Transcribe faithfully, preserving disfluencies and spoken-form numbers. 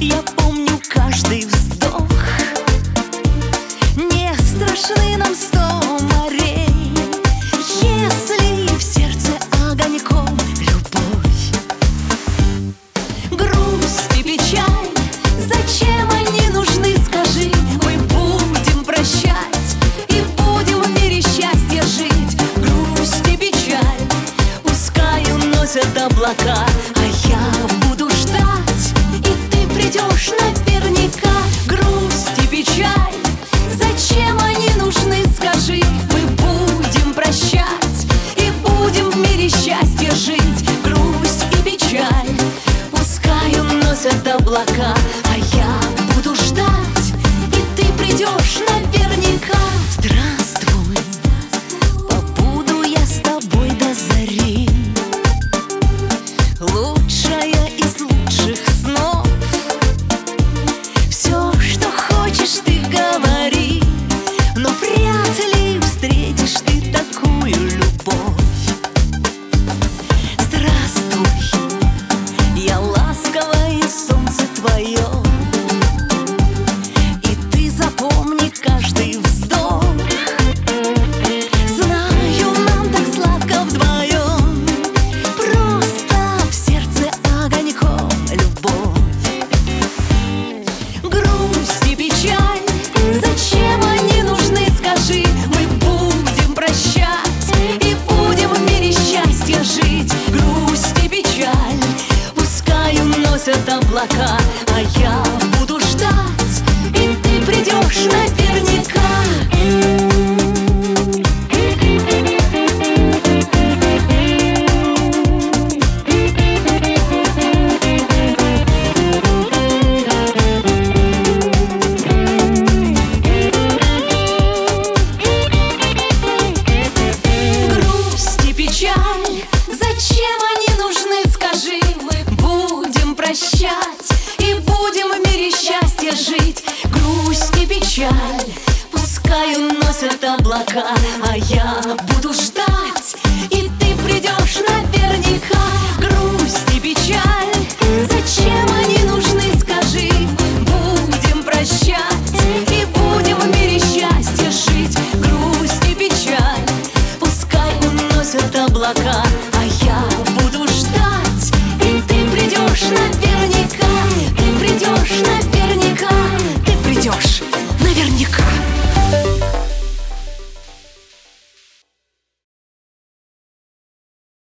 Я помню каждый вздох. Не страшны нам сто морей, если в сердце огоньком любовь. Грусть и печаль, зачем они нужны, скажи? Мы будем прощать и будем в мире счастья жить. Грусть и печаль пускай уносят облака, а я буду ждать, и ты придешь наверняка. Грусть и печаль, зачем они нужны, скажи? Мы будем прощать и будем в мире счастья жить. Грусть и печаль пускай уносят облака, а я буду ждать, и ты придешь наверняка. Здравствуй, побуду я с тобой до зари. Лучшая из лучших снов. Все, что хочешь, ты говори, но вряд ли встретишь ты такую любовь. Здравствуй, я ласковое солнце твое, и ты запомни каждый вздох. Знаю, нам так сладко вдвоем, просто в сердце огоньком любовь. Грусть и печаль, зачем они нужны, скажи? Мы будем прощать и будем в мире счастья жить. Грусть и печаль пускай уносят облака, а я буду ждать, и ты придешь наверняка. Зачем они нужны, скажи? Мы будем прощать и будем в мире счастья жить. Грусть и печаль пускай уносят облака, а я буду ждать.